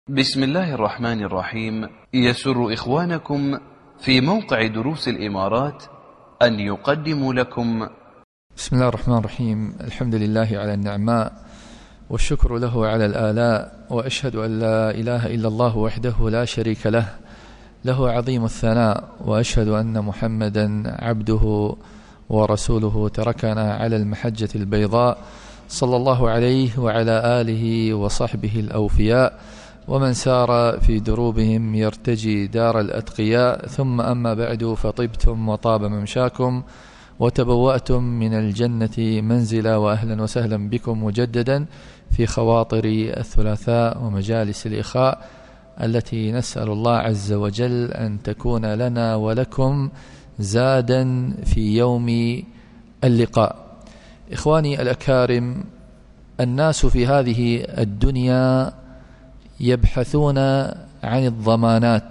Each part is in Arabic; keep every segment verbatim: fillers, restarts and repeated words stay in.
بسم الله الرحمن الرحيم. يسر إخوانكم في موقع دروس الإمارات أن يقدموا لكم بسم الله الرحمن الرحيم. الحمد لله على النعماء والشكر له على الآلاء، وأشهد أن لا إله إلا الله وحده لا شريك له له عظيم الثناء، وأشهد أن محمدا عبده ورسوله تركنا على المحجة البيضاء صلى الله عليه وعلى آله وصحبه الأوفياء ومن سار في دروبهم يرتجي دار الأتقياء. ثم أما بعد، فطبتم وطاب ممشاكم وتبوأتم من الجنة منزلا، وأهلا وسهلا بكم مجددا في خواطر الثلاثاء ومجالس الإخاء التي نسأل الله عز وجل أن تكون لنا ولكم زادا في يوم اللقاء. إخواني الأكارم، الناس في هذه الدنيا يبحثون عن الضمانات،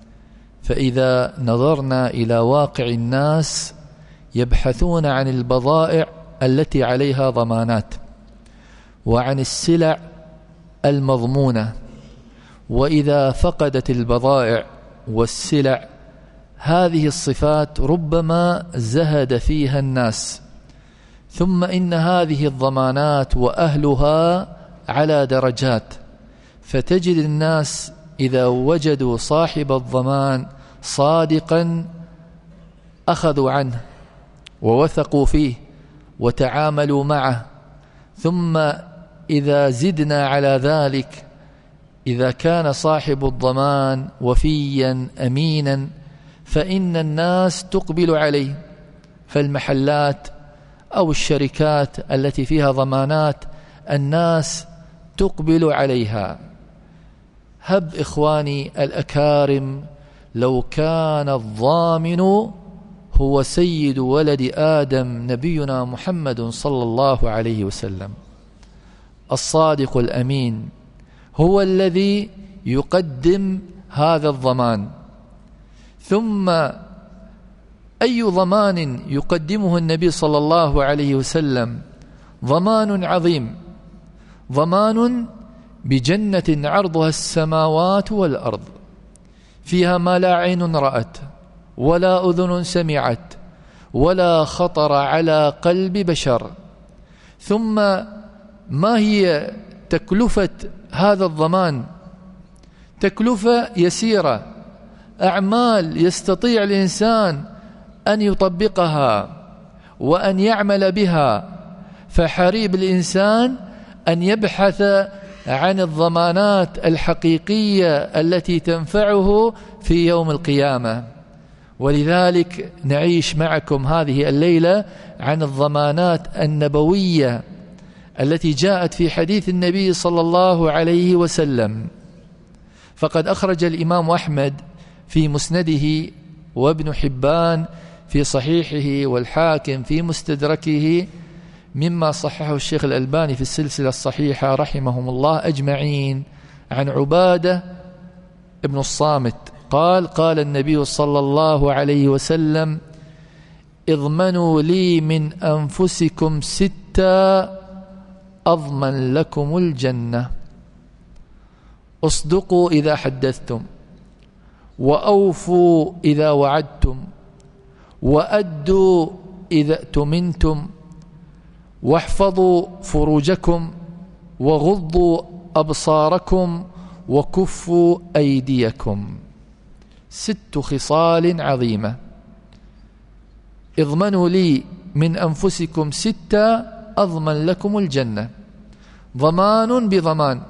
فإذا نظرنا إلى واقع الناس يبحثون عن البضائع التي عليها ضمانات، وعن السلع المضمونة. وإذا فقدت البضائع والسلع هذه الصفات ربما زهد فيها الناس، ثم إن هذه الضمانات وأهلها على درجات، فتجد الناس إذا وجدوا صاحب الضمان صادقا أخذوا عنه ووثقوا فيه وتعاملوا معه. ثم إذا زدنا على ذلك، إذا كان صاحب الضمان وفيا أمينا، فإن الناس تقبل عليه. فالمحلات أو الشركات التي فيها ضمانات الناس تقبل عليها. هب إخواني الأكارم لو كان الضامن هو سيد ولد آدم نبينا محمد صلى الله عليه وسلم، الصادق الأمين هو الذي يقدم هذا الضمان. ثم أي ضمان يقدمه النبي صلى الله عليه وسلم؟ ضمان عظيم، ضمان بجنة عرضها السماوات والأرض، فيها ما لا عين رأت ولا أذن سمعت ولا خطر على قلب بشر. ثم ما هي تكلفة هذا الضمان؟ تكلفة يسيرة، أعمال يستطيع الإنسان أن يطبقها وأن يعمل بها. فحريب الإنسان أن يبحث عن الضمانات الحقيقية التي تنفعه في يوم القيامة. ولذلك نعيش معكم هذه الليلة عن الضمانات النبوية التي جاءت في حديث النبي صلى الله عليه وسلم. فقد أخرج الإمام أحمد في مسنده، وابن حبان في صحيحه، والحاكم في مستدركه، مما صححه الشيخ الألباني في السلسلة الصحيحة رحمهم الله أجمعين، عن عبادة ابن الصامت قال: قال النبي صلى الله عليه وسلم: اضمنوا لي من أنفسكم ستة أضمن لكم الجنة: اصدقوا إذا حدثتم، وأوفوا إذا وعدتم، وأدوا إذا اؤتمنتم، واحفظوا فروجكم، وغضوا أبصاركم، وكفوا أيديكم. ست خصال عظيمة. اضمنوا لي من أنفسكم ستة أضمن لكم الجنة: ضمان بضمان،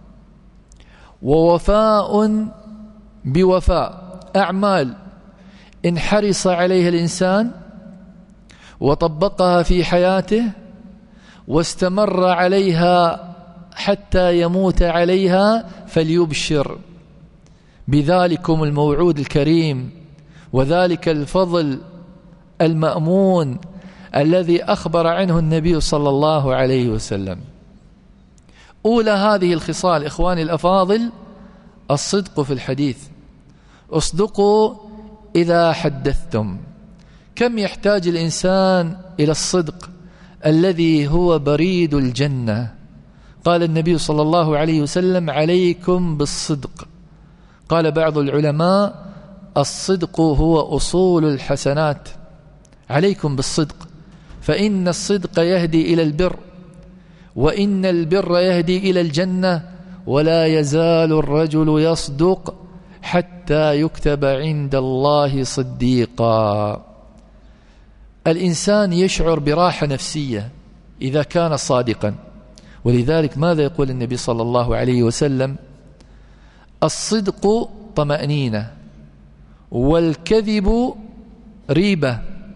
ووفاء بوفاء، أعمال إن حرص عليها الإنسان وطبقها في حياته واستمر عليها حتى يموت عليها فليبشر بذلكم الموعود الكريم، وذلك الفضل المأمون الذي أخبر عنه النبي صلى الله عليه وسلم. أولى هذه الخصال إخواني الأفاضل الصدق في الحديث. اصدقوا إذا حدثتم. كم يحتاج الإنسان إلى الصدق الذي هو بريد الجنة قال النبي صلى الله عليه وسلم: عليكم بالصدق. قال بعض العلماء: الصدق هو أصول الحسنات، عليكم بالصدق، فإن الصدق يهدي إلى البر، وإن البر يهدي إلى الجنة، ولا يزال الرجل يصدق حتى يكتب عند الله صديقا. الإنسان يشعر براحة نفسية إذا كان صادقا، ولذلك ماذا يقول النبي صلى الله عليه وسلم؟ الصدق طمأنينة، والكذب ريبة.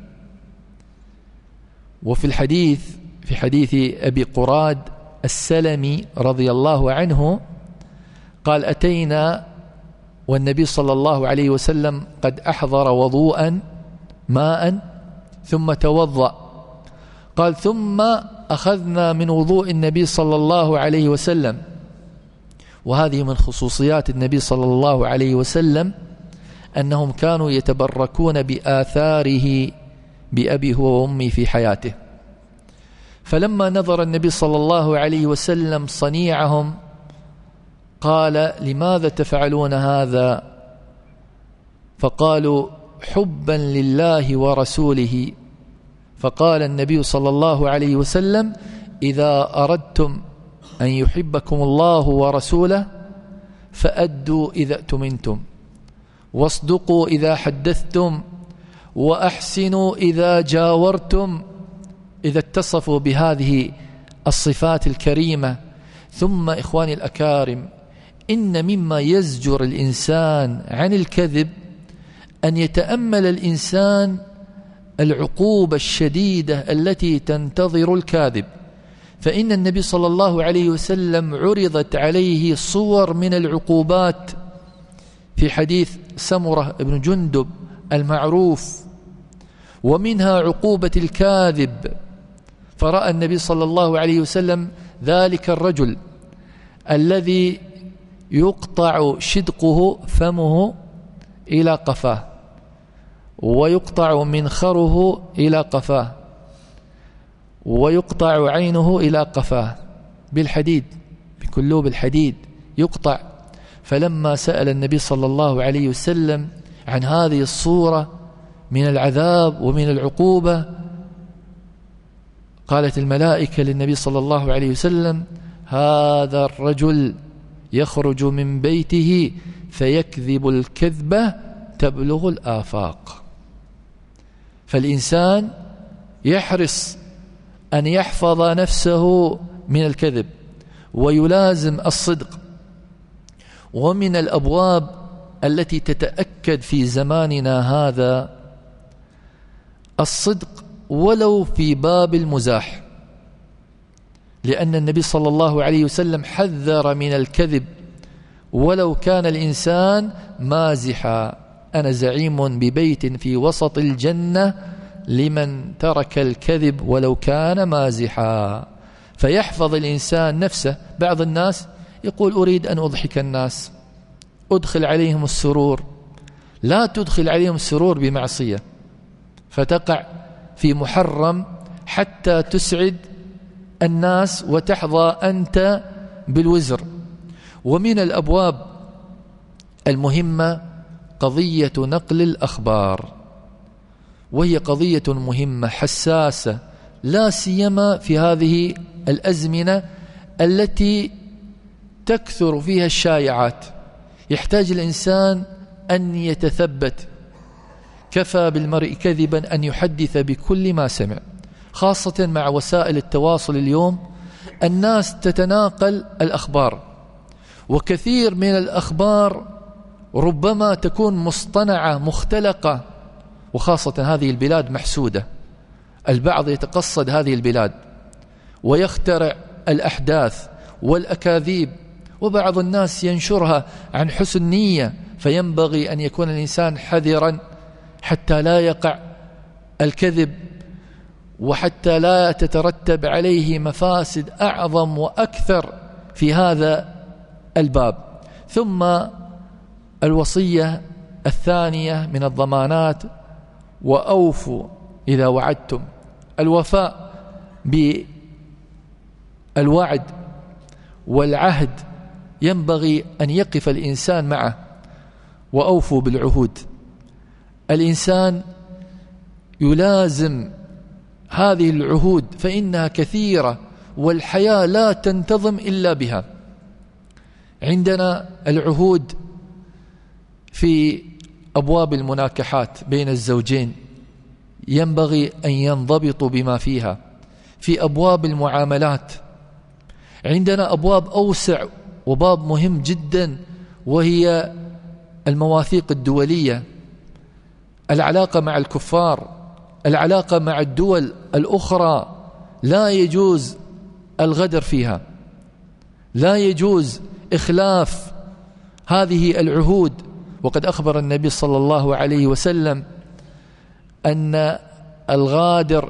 وفي الحديث في حديث أبي قراد السلمي رضي الله عنه قال: أتينا والنبي صلى الله عليه وسلم قد أحضر وضوءا ماء ثم توضأ. قال: ثم أخذنا من وضوء النبي صلى الله عليه وسلم، وهذه من خصوصيات النبي صلى الله عليه وسلم أنهم كانوا يتبركون بآثاره بأبي هو وأمي في حياته. فلما نظر النبي صلى الله عليه وسلم صنيعهم قال: لماذا تفعلون هذا؟ فقالوا: حبا لله ورسوله. فقال النبي صلى الله عليه وسلم: إذا أردتم أن يحبكم الله ورسوله فأدوا إذا اؤتمنتم، واصدقوا إذا حدثتم، وأحسنوا إذا جاورتم. إذا اتصفوا بهذه الصفات الكريمة. ثم إخواني الأكارم، إن مما يزجر الإنسان عن الكذب أن يتأمل الإنسان العقوبة الشديدة التي تنتظر الكاذب. فإن النبي صلى الله عليه وسلم عرضت عليه صور من العقوبات في حديث سمرة بن جندب المعروف، ومنها عقوبة الكاذب. فرأى النبي صلى الله عليه وسلم ذلك الرجل الذي يقطع شدقه فمه إلى قفاه، ويقطع منخره إلى قفاه، ويقطع عينه إلى قفاه بالحديد، بكلوب الحديد يقطع. فلما سأل النبي صلى الله عليه وسلم عن هذه الصورة من العذاب ومن العقوبة، قالت الملائكة للنبي صلى الله عليه وسلم: هذا الرجل يخرج من بيته فيكذب الكذبة تبلغ الآفاق. فالإنسان يحرص أن يحفظ نفسه من الكذب ويلازم الصدق. ومن الأبواب التي تتأكد في زماننا هذا الصدق ولو في باب المزاح، لأن النبي صلى الله عليه وسلم حذر من الكذب ولو كان الإنسان مازحا: أنا زعيم ببيت في وسط الجنة لمن ترك الكذب ولو كان مازحا. فيحفظ الإنسان نفسه. بعض الناس يقول: أريد أن أضحك الناس، أدخل عليهم السرور. لا تدخل عليهم السرور بمعصية فتقع في محرم حتى تسعد الناس وتحظى أنت بالوزر. ومن الأبواب المهمة قضية نقل الأخبار، وهي قضية مهمة حساسة، لا سيما في هذه الأزمنة التي تكثر فيها الشائعات. يحتاج الإنسان أن يتثبت. كفى بالمرء كذبا أن يحدث بكل ما سمع، خاصة مع وسائل التواصل اليوم. الناس تتناقل الأخبار، وكثير من الأخبار ربما تكون مصطنعة مختلقة، وخاصة هذه البلاد محسودة. البعض يتقصد هذه البلاد ويخترع الأحداث والأكاذيب، وبعض الناس ينشرها عن حسن نية. فينبغي أن يكون الإنسان حذرا حتى لا يقع الكذب، وحتى لا تترتب عليه مفاسد أعظم وأكثر في هذا الباب. ثم الوصية الثانية من الضمانات: وأوفوا إذا وعدتم. الوفاء بالوعد والعهد ينبغي أن يقف الإنسان معه. وأوفوا بالعهود. الإنسان يلازم هذه العهود فإنها كثيرة والحياة لا تنتظم إلا بها. عندنا العهود في أبواب المناكحات بين الزوجين ينبغي أن ينضبطوا بما فيها. في أبواب المعاملات عندنا أبواب أوسع وباب مهم جدا، وهي المواثيق الدولية، العلاقة مع الكفار، العلاقة مع الدول الأخرى، لا يجوز الغدر فيها، لا يجوز إخلاف هذه العهود. وقد أخبر النبي صلى الله عليه وسلم أن الغادر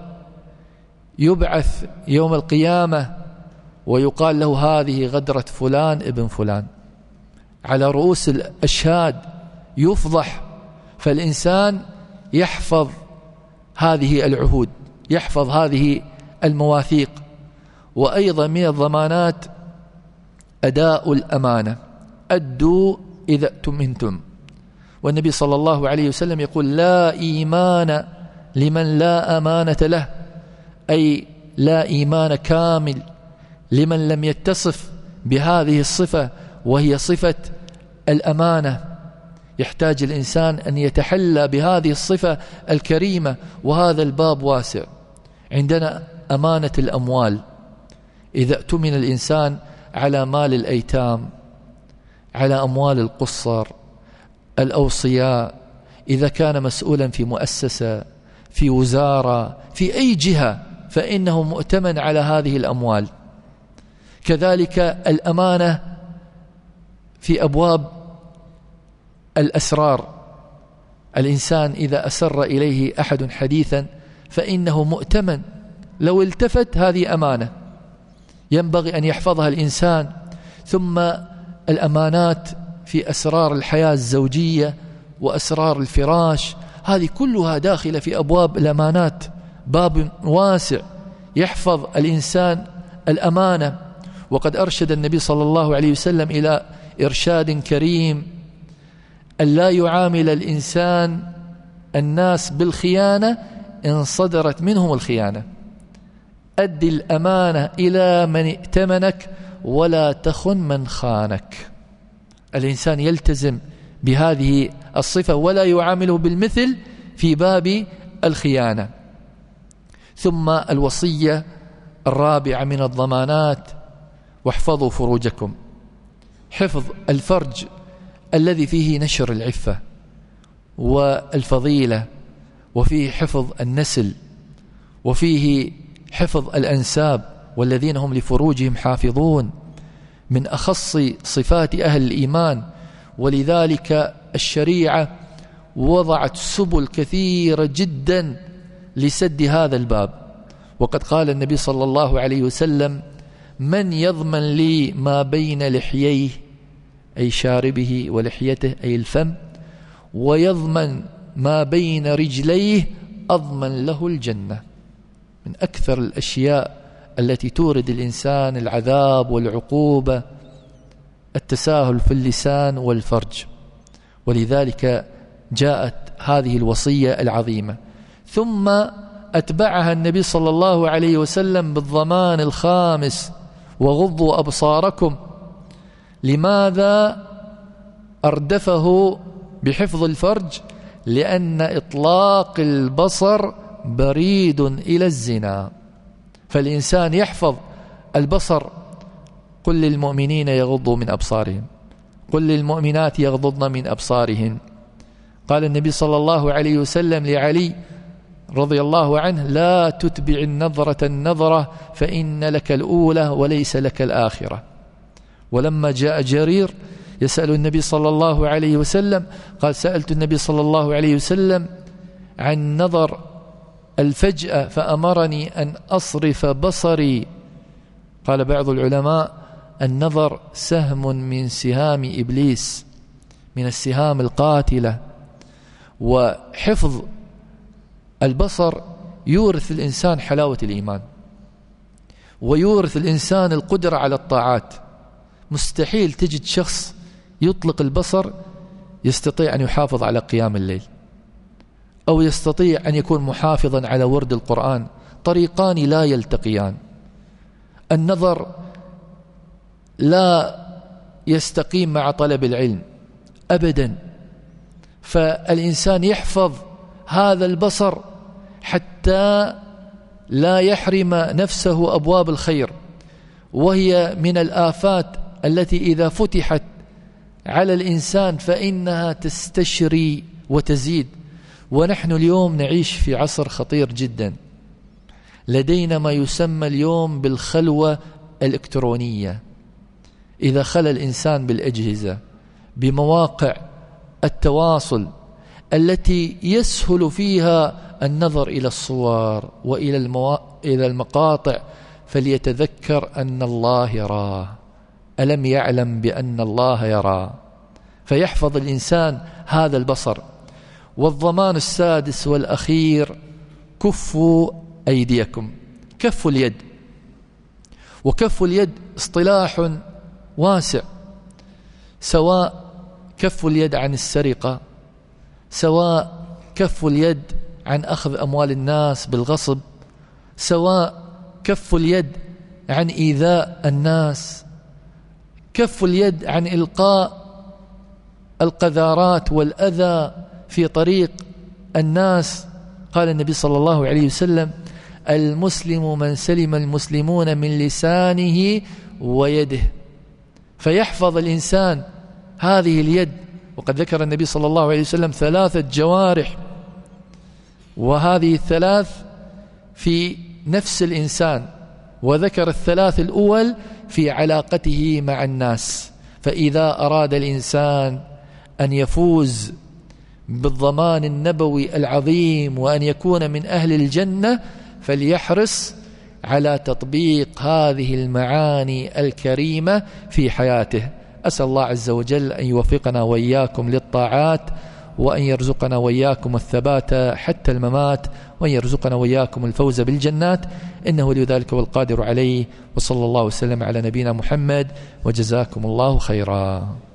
يبعث يوم القيامة ويقال له هذه غدرة فلان ابن فلان، على رؤوس الأشهاد يفضح. فالإنسان يحفظ هذه العهود، يحفظ هذه المواثيق. وأيضا من الضمانات أداء الأمانة، أدوا إذا اؤتمنتم. والنبي صلى الله عليه وسلم يقول لا إيمان لمن لا أمانة له، أي لا إيمان كامل لمن لم يتصف بهذه الصفة، وهي صفة الأمانة. يحتاج الإنسان أن يتحلى بهذه الصفة الكريمة، وهذا الباب واسع. عندنا أمانة الأموال، إذا اؤتمن الإنسان على مال الأيتام، على أموال القصر، الأوصياء، إذا كان مسؤولا في مؤسسة، في وزارة، في أي جهة، فإنه مؤتمن على هذه الأموال. كذلك الأمانة في أبواب الأسرار، الإنسان إذا أسر إليه أحد حديثا فإنه مؤتمن، لو التفت هذه أمانة ينبغي أن يحفظها الإنسان. ثم الأمانات في أسرار الحياة الزوجية وأسرار الفراش، هذه كلها داخلة في أبواب الأمانات، باب واسع يحفظ الإنسان الأمانة. وقد أرشد النبي صلى الله عليه وسلم إلى إرشاد كريم أن لا يعامل الإنسان الناس بالخيانة إن صدرت منهم الخيانة. أد الأمانة إلى من ائتمنك ولا تخن من خانك. الإنسان يلتزم بهذه الصفة ولا يعامله بالمثل في باب الخيانة. ثم الوصية الرابعة من الضمانات: واحفظوا فروجكم. حفظ الفرج الذي فيه نشر العفة والفضيلة، وفيه حفظ النسل، وفيه حفظ الأنساب، والذين هم لفروجهم حافظون، من أخص صفات أهل الإيمان. ولذلك الشريعة وضعت سبل كثيرة جدا لسد هذا الباب. وقد قال النبي صلى الله عليه وسلم: من يضمن لي ما بين لحييه، أي شاربه، ولحيته أي الفم، ويضمن ما بين رجليه، أضمن له الجنة. من أكثر الأشياء التي تورد الإنسان العذاب والعقوبة التساهل في اللسان والفرج، ولذلك جاءت هذه الوصية العظيمة. ثم أتبعها النبي صلى الله عليه وسلم بالضمان الخامس: وغضوا أبصاركم. لماذا أردفه بحفظ الفرج؟ لأن إطلاق البصر بريد إلى الزنا، فالإنسان يحفظ البصر. قل للمؤمنين يغضوا من أبصارهم، قل للمؤمنات يغضضن من أبصارهن. قال النبي صلى الله عليه وسلم لعلي رضي الله عنه: لا تتبع النظرة النظرة فإن لك الأولى وليس لك الآخرة. ولما جاء جرير يسأل النبي صلى الله عليه وسلم قال: سألت النبي صلى الله عليه وسلم عن نظر الفجأة فأمرني أن أصرف بصري. قال بعض العلماء: النظر سهم من سهام إبليس، من السهام القاتلة. وحفظ البصر يورث الإنسان حلاوة الإيمان، ويورث الإنسان القدرة على الطاعات. مستحيل تجد شخص يطلق البصر يستطيع أن يحافظ على قيام الليل، أو يستطيع أن يكون محافظا على ورد القرآن. طريقان لا يلتقيان. النظر لا يستقيم مع طلب العلم أبدا، فالإنسان يحفظ هذا البصر حتى لا يحرم نفسه أبواب الخير، وهي من الآفات التي إذا فتحت على الإنسان فإنها تستشري وتزيد. ونحن اليوم نعيش في عصر خطير جدا، لدينا ما يسمى اليوم بالخلوة الإلكترونية. إذا خلى الإنسان بالأجهزة بمواقع التواصل التي يسهل فيها النظر إلى الصور وإلى الموا... إلى المقاطع، فليتذكر أن الله يراه. ألم يعلم بأن الله يراه؟ فيحفظ الإنسان هذا البصر. والضمان السادس والأخير: كفوا أيديكم. كف اليد، وكف اليد اصطلاح واسع، سواء كف اليد عن السرقة، سواء كف اليد عن أخذ أموال الناس بالغصب، سواء كف اليد عن إيذاء الناس، كف اليد عن إلقاء القذارات والأذى في طريق الناس. قال النبي صلى الله عليه وسلم: المسلم من سلم المسلمون من لسانه ويده. فيحفظ الإنسان هذه اليد. وقد ذكر النبي صلى الله عليه وسلم ثلاثة جوارح، وهذه الثلاث في نفس الإنسان، وذكر الثلاث الأول في علاقته مع الناس. فإذا أراد الإنسان أن يفوز بالضمان النبوي العظيم وأن يكون من أهل الجنة، فليحرص على تطبيق هذه المعاني الكريمة في حياته. أسأل الله عز وجل أن يوفقنا وإياكم للطاعات، وأن يرزقنا وإياكم الثبات حتى الممات، وأن يرزقنا وإياكم الفوز بالجنات، إنه لذلك والقادر عليه. وصلى الله وسلم على نبينا محمد، وجزاكم الله خيرا.